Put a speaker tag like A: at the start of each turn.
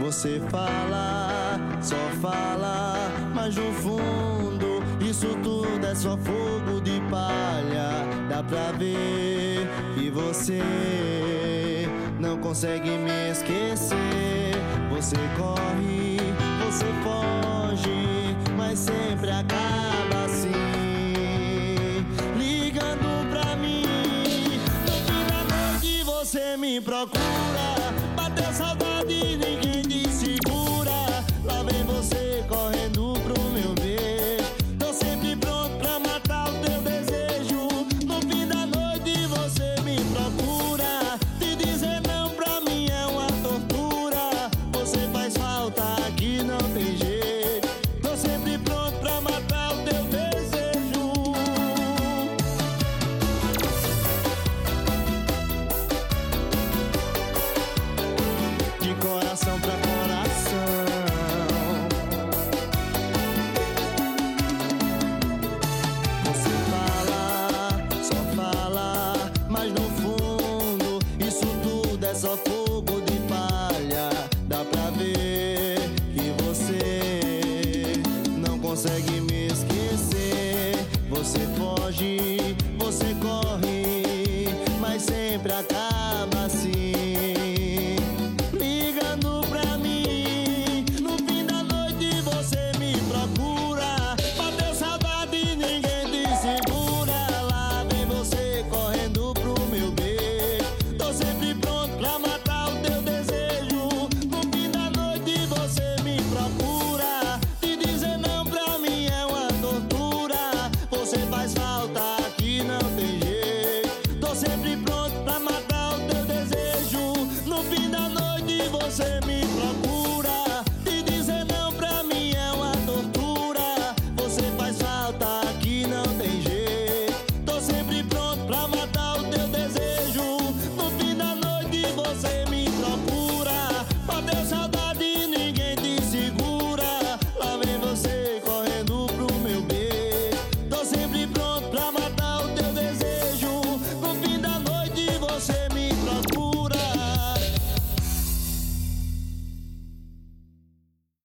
A: Você fala, só fala, mas no fundo isso tudo é só fogo de palha. Dá pra ver que você não consegue me esquecer. Você corre, você foge, mas sempre acaba assim, ligando pra mim. No fim da noite você me procura, bateu saudade, ninguém te segura. Lá vem você correndo pro meu beijo. Tô sempre pronto pra matar o teu desejo. No fim da noite você me procura, te dizer não pra mim é uma tortura. Você faz falta aqui, não tem jeito. Tô sempre pronto pra matar o teu desejo. De coração pra coração. Você fala, só fala, mas no fundo isso tudo é só fogo de palha. Dá pra ver que você não consegue me esquecer. Você foge, você corre, mas sempre acaba assim, ligando pra mim. No fim da noite você me procura, bateu saudade, ninguém te segura. Lá vem você correndo pro meu beijo. Tô sempre pronto pra matar o teu desejo. No fim da noite você me procura, te dizer não pra mim é uma tortura. Você faz falta aqui, não tem jeito. Tô sempre pronto pra matar